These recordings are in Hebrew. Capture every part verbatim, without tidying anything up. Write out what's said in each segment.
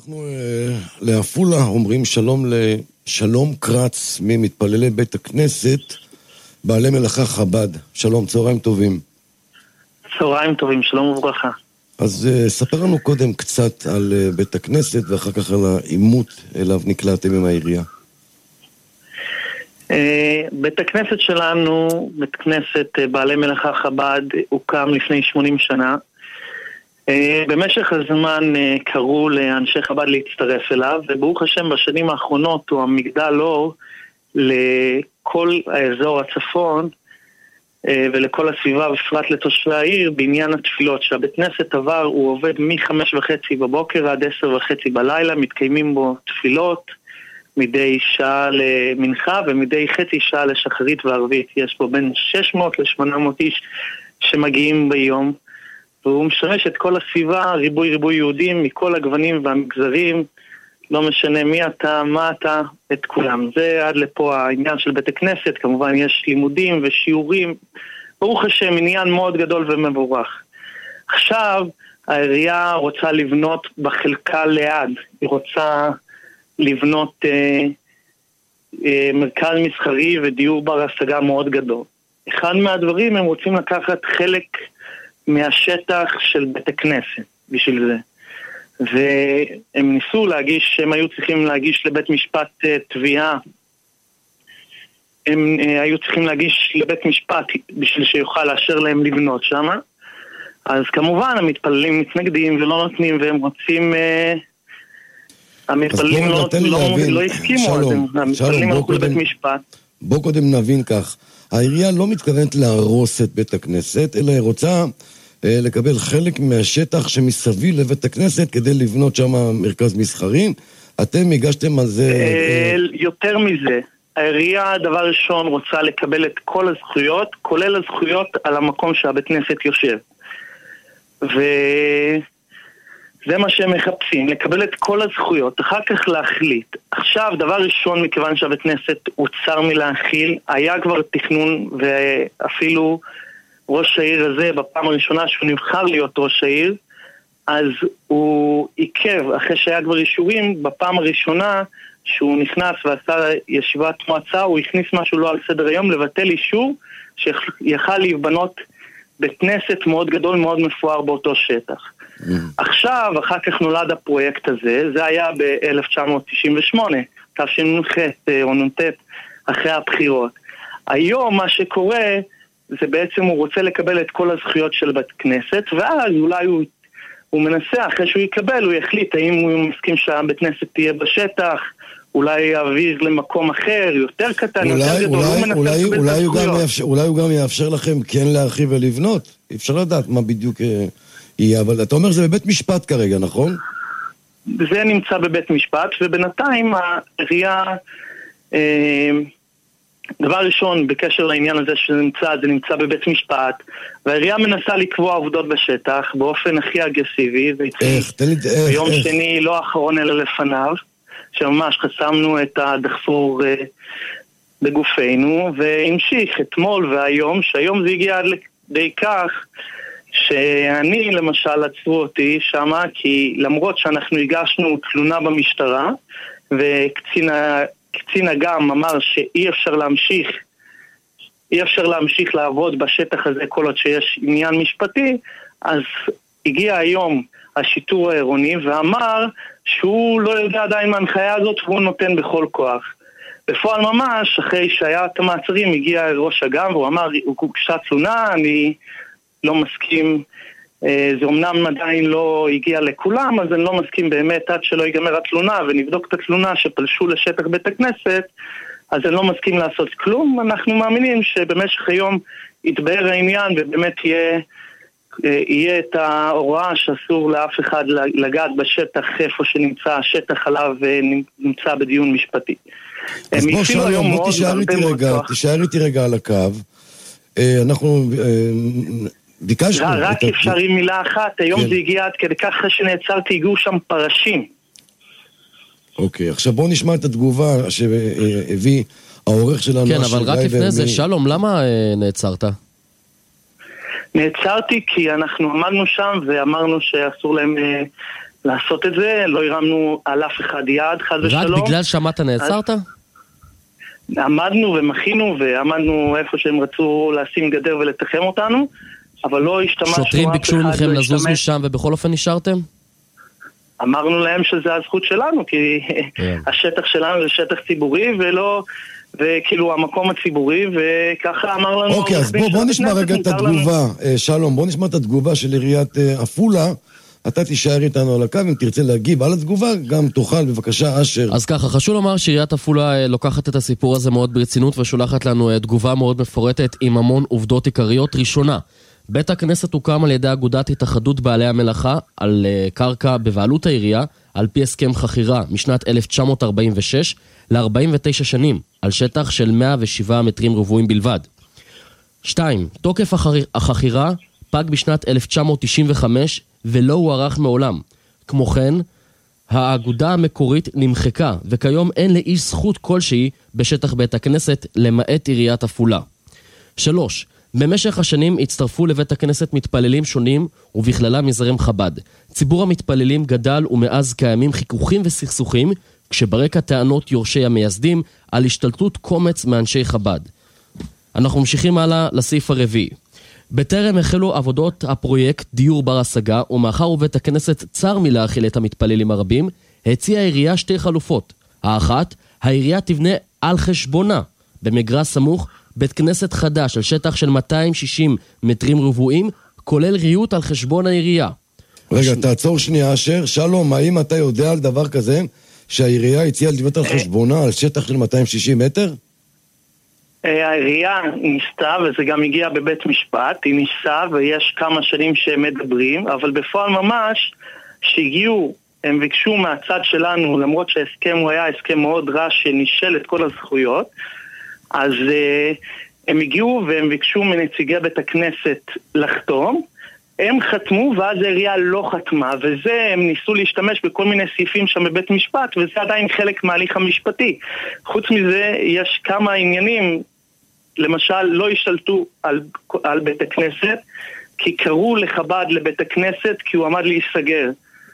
אנחנו לעפולה אומרים שלום לשלום קרץ ממתפללי בית הכנסת בעלי מלאכה חב"ד. שלום, צהריים טובים. צהריים טובים, שלום וברכה. אז ספר לנו קודם קצת על בית הכנסת ואחר כך על העימות אליו נקלעתם עם העירייה. בית הכנסת שלנו, בית כנסת בעלי מלאכה חב"ד, הוקם לפני שמונים שנה. במשך הזמן קראו לאנשי חב"ד להצטרף אליו, וברוך השם בשנים האחרונות הוא המגדל אור לכל האזור הצפון ולכל הסביבה, בפרט לתושבי העיר, בעניין התפילות. שהבית כנסת עבר, הוא עובד מחמש וחצי בבוקר עד עשר וחצי בלילה, מתקיימים בו תפילות מדי שעה למנחה ומדי חצי שעה לשחרית וערבית. יש פה בין שש מאות ל-שמונה מאות איש שמגיעים ביום, והוא משמש את כל הסביבה, ריבוי ריבוי יהודים מכל הגוונים והמגזרים, לא משנה מי אתה, מה אתה, את כולם. זה עד לפה העניין של בית הכנסת. כמובן יש לימודים ושיעורים, ברוך השם, עניין מאוד גדול ומבורך. עכשיו העירייה רוצה לבנות בחלקה ליד, היא רוצה לבנות אה, אה, מרכז מסחרי ודיור בר השגה מאוד גדול. אחד מהדברים, הם רוצים לקחת חלק מהשטח של בית הכנסת בשביל זה. והם ניסו להגיש, הם היו צריכים להגיש לבית משפט uh, תביעה, הם uh, היו צריכים להגיש לבית משפט בשביל שיוכל לאשר להם לבנות שם. אז כמובן המתפללים מתנגדים ולא נותנים, והם רוצים, uh, המתפללים לא, לא, לא הסכימו, אז הם, המתפללים הלכו לבית משפט. בוא קודם נבין כך, העירייה לא מתכוונת להרוס את בית הכנסת, אלא היא רוצה לקבל חלק מהשטח שמסביב לבית הכנסת כדי לבנות שם מרכז מסחרי. אתם הגשתם על זה... יותר מזה, העירייה דבר ראשון רוצה לקבל את כל הזכויות, כולל הזכויות על המקום שהבית כנסת יושב. וזה מה שהם מחפשים, לקבל את כל הזכויות, אחר כך להחליט. עכשיו, דבר ראשון, מכיוון שהבית כנסת הוצר מלהכיל, היה כבר תכנון, ואפילו ראש העיר הזה, בפעם הראשונה שהוא נבחר להיות ראש העיר, אז הוא עיכב, אחרי שהיה כבר אישורים, בפעם הראשונה שהוא נכנס ועשה ישיבת מועצה, הוא הכניס משהו לא על סדר היום, לבטל אישור שיכל להיבנות בית כנסת מאוד גדול, מאוד מפואר באותו שטח. Mm. עכשיו, אחר כך נולד הפרויקט הזה, זה היה ב-אלף תשע מאות תשעים ושמונה, תשנ"ח או נ"ט, אחרי הבחירות. היום מה שקורה, זה בעצם הוא רוצה לקבל את כל הזכויות של בית כנסת, ואז אולי הוא, הוא מנסה, אחרי שהוא יקבל, הוא יחליט האם הוא מסכים שהבית כנסת תהיה בשטח, אולי יעביר למקום אחר, יותר קטן, אולי, יותר גדול, אולי, הוא מנסה אולי, לקבל אולי את הזכויות. הוא יאפשר, אולי הוא גם יאפשר לכם כן להרחיב ולבנות. אפשר לדעת מה בדיוק יהיה, אבל אתה אומר זה בבית משפט כרגע, נכון? זה נמצא בבית משפט, ובינתיים העירייה... אה, דבר ראשון, בקשר לעניין הזה שזה נמצא, זה נמצא בבית משפט, והעירייה מנסה לקבוע עובדות בשטח באופן הכי אגרסיבי, איך? תן לי, איך? ביום איך? שני לא האחרון אלא לפניו, שממש חסמנו את הדחפור uh, בגופנו, והמשיך אתמול והיום, שהיום זה הגיע עד לידי כך, שאני למשל עצרו אותי שמה, כי למרות שאנחנו הגשנו תלונה במשטרה, וקצין ה... קצין אגם אמר שאי אפשר להמשיך, אי אפשר להמשיך לעבוד בשטח הזה כל עוד שיש עניין משפטי, אז הגיע היום השיטור העירוני ואמר שהוא לא יודע עדיין מההנחיה הזאת והוא נותן בכל כוח. בפועל ממש, אחרי שהיה את המעצרים, הגיע ראש אגם והוא אמר, הוא הוגשה תלונה, אני לא מסכים, זה אומנם עדיין לא הגיע לכולם, אז אני לא מסכים באמת עד שלא ייגמר התלונה ונבדוק את התלונה שפלשו לשטח בית הכנסת, אז אני לא מסכים לעשות כלום. אנחנו מאמינים שבמשך היום יתבהר העניין ובאמת יהיה, יהיה את ההוראה שאסור לאף אחד לגעת בשטח איפה שנמצא השטח עליו ונמצא בדיון משפטי. אז בוא שלום, בוא תישאר איתי רגע, תישאר איתי רגע על הקו. אנחנו... ביקשנו. רק אפשר עם מילה אחת, היום זה הגיע עד כדי ככה שנעצרתי, הגיעו שם פרשים. אוקיי, עכשיו בואו נשמע את התגובה שהביא העורך שלנו. כן, אבל רק לפני זה, שלום, למה נעצרת? נעצרתי כי אנחנו עמדנו שם ואמרנו שאסור להם לעשות את זה, לא הרמנו על אף אחד יד, חד ושלום. רק בגלל שמעת נעצרת? עמדנו ומחינו ועמדנו איפה שהם רצו לשים גדר ולתחם אותנו, אבל לא השתמשנו... שוטרים ביקשו מכם לזוז משם ובכל אופן נשארתם? אמרנו להם שזה הזכות שלנו, כי השטח שלנו זה שטח ציבורי ולא... וכאילו המקום הציבורי, וככה אמר לנו... אוקיי, אז בוא, בוא נשמע רגע את התגובה, שלום, בוא נשמע את התגובה של עיריית עפולה, אתה תישאר איתנו על הקו, אם תרצה להגיב על התגובה, גם תוכל, בבקשה, אשר. אז ככה, חשוב לומר שעיריית עפולה לוקחת את הסיפור הזה מאוד ברצינות, ושולחת לנו תגובה מאוד מפורטת עם המון עובדות עיקריות. ראשונה, בית הכנסת הוקם על ידי אגודת התאחדות בעלי המלאכה, על קרקע בבעלות העירייה, על פי הסכם חכירה משנת אלף תשע מאות ארבעים ושש, ל-ארבעים ותשע שנים, על שטח של מאה ושבעה מטרים רבועים בלבד. שתיים, תוקף החכירה פג בשנת אלף תשע מאות תשעים וחמש ולא הוארך מעולם. כמו כן, האגודה המקורית נמחקה, וכיום אין לאיש זכות כלשהי בשטח בית הכנסת למעט עיריית עפולה. שלוש, במשך השנים הצטרפו לבית הכנסת מתפללים שונים ובכללם מזרם חב"ד. ציבור המתפללים גדל ומאז קיימים חיכוכים וסכסוכים, כשברקע טענות יורשי המייסדים על השתלטות קומץ מאנשי חב"ד. אנחנו ממשיכים הלאה לסעיף הרביעי. בטרם החלו עבודות הפרויקט דיור בר השגה, ומאחר ובית הכנסת צר מלהכיל את המתפללים הרבים, הציעה העירייה שתי חלופות. האחת, העירייה תבנה על חשבונה, במגרש סמוך, בית כנסת חדש על שטח של מאתיים ושישים מטרים רבועים, כולל ריהוט על חשבון העירייה. רגע, תעצור שנייה, אשר. שלום, האם אתה יודע על דבר כזה שהעירייה הציעה לבנות על חשבונה על שטח של מאתיים ושישים מטר? העירייה ניסתה, וזה גם הגיע בבית משפט, היא ניסתה ויש כמה שנים שהם מדברים, אבל בפועל ממש שהגיעו, הם ביקשו מהצד שלנו, למרות שההסכם הוא היה הסכם מאוד רע שנישל את כל הזכויות, אז הם הגיעו והם ביקשו מנציגי בית הכנסת לחתום, הם חתמו ואז העירייה לא חתמה, וזה הם ניסו להשתמש בכל מיני סעיפים שם בבית משפט, וזה עדיין חלק מההליך המשפטי. חוץ מזה יש כמה עניינים, למשל לא השתלטו על, על בית הכנסת, כי קראו לחב"ד לבית הכנסת כי הוא עמד להיסגר.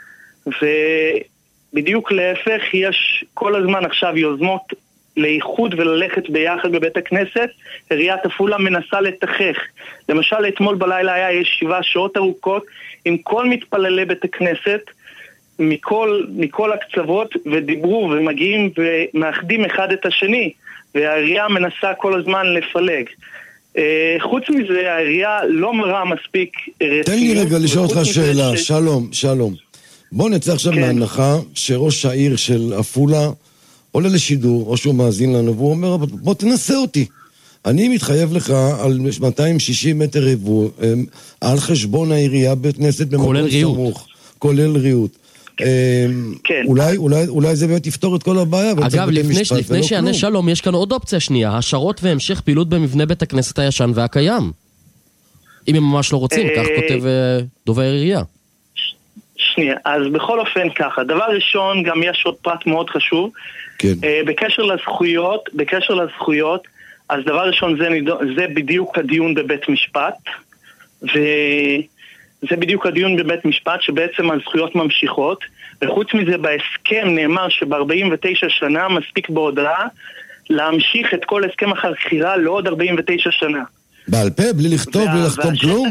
ובדיוק להפך, יש כל הזמן עכשיו יוזמות לאיחוד וללכת ביחד בבית הכנסת. עיריית עפולה מנסה לתחך. למשל אתמול בלילה היה ישיבה שעות ארוכות עם כל מתפללי בית הכנסת מכל, מכל הקצוות, ודיברו ומגיעים ומאחדים אחד את השני, והעירייה מנסה כל הזמן לפלג. חוץ מזה העירייה לא מראה מספיק רצינות. תן לי רגע לשאול אותך שאלה. ש... שלום, שלום. בוא נצא עכשיו כן. מהנחה שראש העיר של עפולה עולה לשידור, או שהוא מאזין לנו, והוא אומר, בוא תנסה אותי. אני מתחייב לך על מאתיים ושישים מטר רבוע, על חשבון העירייה בית כנסת במקום סמוך. כולל ריהוט. כן. אולי, אולי, אולי זה באמת יפתור את כל הבעיה. אגב, לפני, לפני שיענה שלום, יש כאן עוד אופציה שנייה, השארות והמשך פעילות במבנה בית הכנסת הישן והקיים. אם הם ממש לא רוצים, כך כותב דובר העירייה. שנייה, אז בכל אופן ככה, דבר ראשון, גם יש עוד פרט מאוד חשוב, כן. בקשר לזכויות, בקשר לזכויות, אז דבר ראשון זה, זה בדיוק הדיון בבית משפט, וזה בדיוק הדיון בבית משפט שבעצם הזכויות ממשיכות, וחוץ מזה בהסכם נאמר שב-ארבעים ותשע שנה מספיק בהודעה להמשיך את כל הסכם החכירה לעוד ארבעים ותשע שנה. בעל פה, בלי לכתוב, בלי לחתום כלום?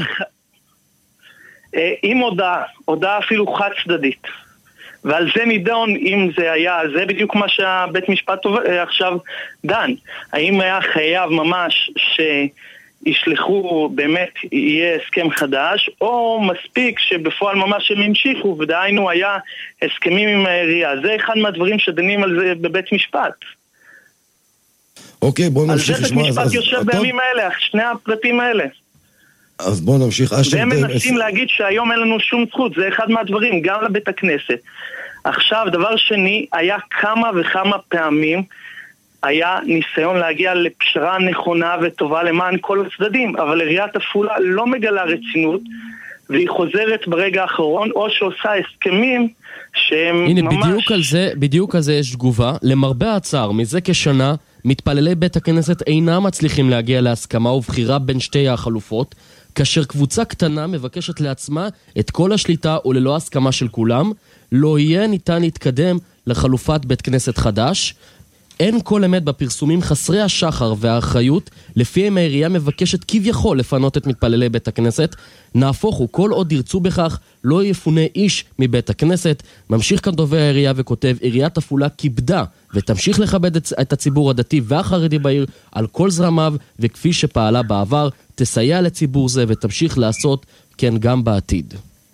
עם הודעה, הודעה אפילו חד צדדית. ועל זה נידון אם זה היה, זה בדיוק מה שהבית משפט עכשיו דן. האם היה חייב ממש שישלחו באמת יהיה הסכם חדש, או מספיק שבפועל ממש הם המשיכו, ודהיינו היה הסכמים עם העירייה. זה אחד מהדברים שדנים על זה בבית משפט. אוקיי, בואו נמשיך. על זה בית משפט יושב בימים האלה, שני הפרטים האלה. אז בואו נמשיך. והם מנסים להגיד שהיום אין לנו שום זכות, זה אחד מהדברים, גם לבית הכנסת. עכשיו, דבר שני, היה כמה וכמה פעמים, היה ניסיון להגיע לפשרה נכונה וטובה למען כל הצדדים, אבל עיריית עפולה לא מגלה רצינות, והיא חוזרת ברגע האחרון, או שעושה הסכמים שהם הנה, ממש... הנה, בדיוק על זה, בדיוק על זה יש תגובה. למרבה הצער, מזה כשנה, מתפללי בית הכנסת אינם מצליחים להגיע להסכמה ובחירה בין שתי החלופות, כאשר קבוצה קטנה מבקשת לעצמה את כל השליטה וללא הסכמה של כולם, לא יהיה ניתן להתקדם לחלופת בית כנסת חדש. אין כל אמת בפרסומים חסרי השחר והאחריות, לפיהם העירייה מבקשת כביכול לפנות את מתפללי בית הכנסת. נהפוך הוא, כל עוד ירצו בכך, לא יפונה איש מבית הכנסת. ממשיך כאן דובר העירייה וכותב, עיריית עפולה כיבדה ותמשיך לכבד את הציבור הדתי והחרדי בעיר על כל זרמיו, וכפי שפעלה בעבר, תסייע לציבור זה ותמשיך לעשות כן גם בעתיד.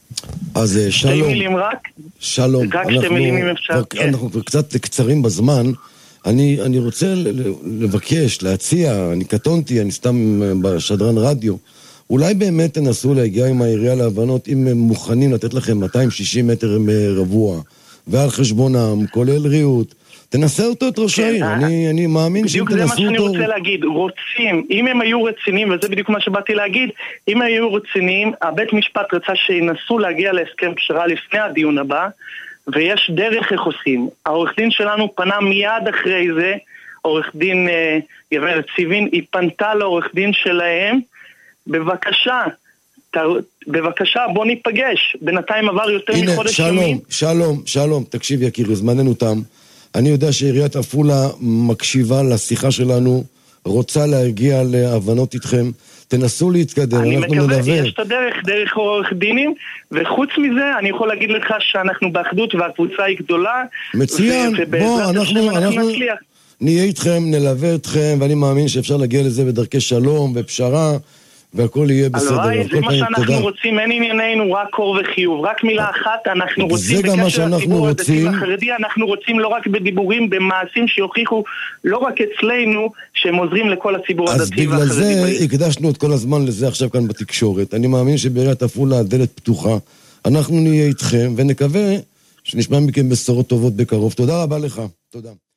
אז שלום. שתי מילים רק? שלום. רק שתי מילים אם אפשר. אנחנו קצת קצרים בזמן. אני, אני רוצה לבקש, להציע, אני קטונתי, אני סתם בשדרן רדיו, אולי באמת תנסו להגיע עם העירייה להבנות אם הם מוכנים לתת לכם מאתיים ושישים מטר רבוע, ועל חשבונם, כולל ריהוט, תנסה אותו את ראש העיר, אני, אני מאמין שאם תנסו אותו... בדיוק זה מה שאני רוצה להגיד, רוצים, אם הם היו רציניים, וזה בדיוק מה שבאתי להגיד, אם הם היו רציניים, הבית משפט רצה שינסו להגיע להסכם פשרה לפני הדיון הבא, ויש דרך איך עושים. העורך דין שלנו פנה מיד אחרי זה, עורך דין אה, גברת סיבין, היא פנתה לעורך דין שלהם, בבקשה, ת, בבקשה בוא ניפגש, בינתיים עבר יותר הנה, מחודש שלום, ימים. שלום, שלום, תקשיב יקירי, זמננו תם. אני יודע שעיריית עפולה מקשיבה לשיחה שלנו, רוצה להגיע להבנות איתכם, תנסו להתקדם, אני אנחנו מקווה, נדבר. יש את הדרך, דרך עורך דינים, וחוץ מזה, אני יכול להגיד לך שאנחנו באחדות והקבוצה היא גדולה. מצוין, בוא, אנחנו, אנחנו נהיה איתכם, נלווה אתכם, ואני מאמין שאפשר להגיע לזה בדרכי שלום ופשרה, והכל יהיה בסדר. הלוואי, זה מה שאנחנו רוצים, אין ענייננו רק קור וחיוב, רק מילה אחת, אנחנו רוצים בקשר לציבור הדתי והחרדי, אנחנו רוצים לא רק בדיבורים, במעשים שיוכיחו לא רק אצלנו, שהם עוזרים לכל הציבור הדתי והחרדי. אז בגלל זה הקדשנו את כל הזמן לזה עכשיו כאן בתקשורת. אני מאמין שבעיריית עפולה הדלת פתוחה, אנחנו נהיה איתכם, ונקווה שנשמע מכם בשורות טובות בקרוב. תודה רבה לך. תודה.